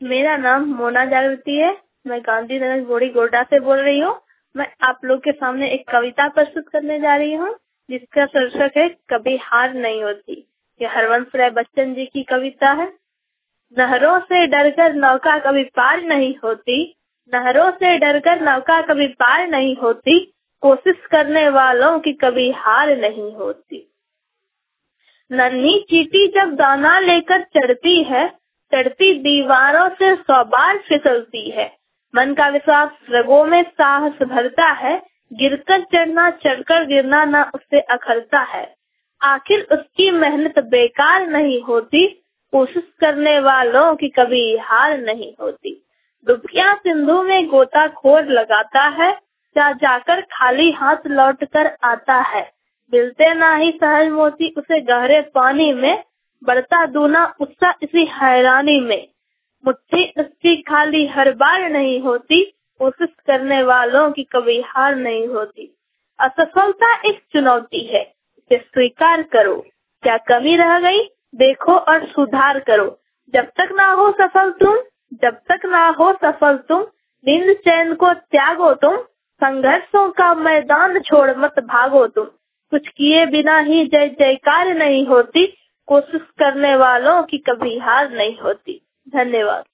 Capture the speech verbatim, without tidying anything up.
मेरा नाम मोना जागृति है। मैं गांधीनगर गोड़ी गोड्डा से बोल रही हूँ। मैं आप लोग के सामने एक कविता प्रस्तुत करने जा रही हूँ जिसका शीर्षक है कभी हार नहीं होती। ये हरवंश राय बच्चन जी की कविता है। नहरों से डरकर नौका कभी पार नहीं होती, नहरों से डरकर नौका कभी पार नहीं होती, कोशिश करने वालों की कभी हार नहीं होती। नन्ही चींटी जब दाना लेकर चढ़ती है, चढ़ती दीवारों से सौ बार फिसलती है। मन का विश्वास रगों में साहस भरता है, गिरकर चढ़ना चढ़कर गिरना ना उससे अखरता है। आखिर उसकी मेहनत बेकार नहीं होती, कोशिश करने वालों की कभी हार नहीं होती। डुबकियां सिंधु में गोताखोर लगाता है, जा जाकर खाली हाथ लौटकर आता है। मिलते ना ही सहज मोती उसे गहरे पानी में, बढ़ता दूना उत्साह इसी हैरानी में। मुट्ठी उसकी खाली हर बार नहीं होती, कोशिश करने वालों की कभी हार नहीं होती। असफलता एक चुनौती है, इसे स्वीकार करो। क्या कमी रह गई देखो और सुधार करो। जब तक ना हो सफल तुम, जब तक ना हो सफल तुम, नींद चैन को त्यागो तुम, संघर्षों का मैदान छोड़ मत भागो तुम। कुछ किए बिना ही जय जयकार नहीं होती, कोशिश करने वालों की कभी हार नहीं होती। धन्यवाद।